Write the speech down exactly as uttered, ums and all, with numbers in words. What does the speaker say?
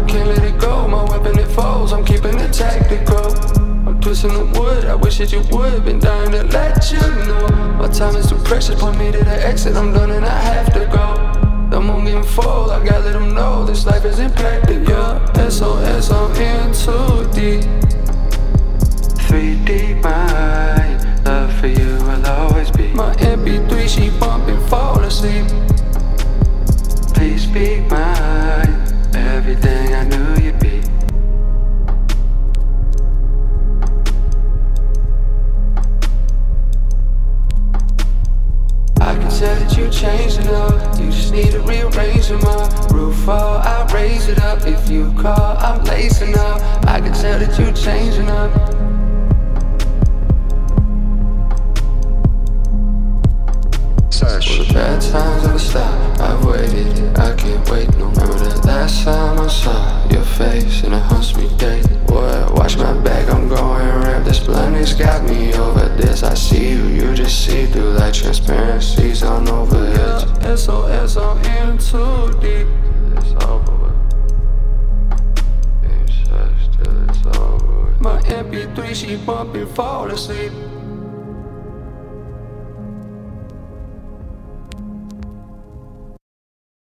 can't let it go, my weapon it folds, I'm keeping it tactical. I'm twisting the wood, I wish that you would. Been dying to let you know my time is too precious, point me to the exit, I'm done and I have to go. The moon getting full, I gotta let them know this life is impractical. S O S, I'm in too deep. three D mind, love for you will always be. My M P three, she bumping, fall asleep. Please speak mine, everything I knew you'd be. I can tell that you changed enough, you just need to rearrange your mind. Roof fall, I'll raise it up. If you call, I'm lacing up. I can tell that you changing up. Well, the bad times never stop, I've waited, I can't wait no more. Remember that last time I saw your face and it haunts me daily. Boy, watch my back, I'm going ramp. This blindness got me over this. I see you, you just see through like transparencies on over it. Yeah, S O S, I'm in too deep. Till it's over with. Ain't such till it's over with. My M P three, she bumping, fall asleep.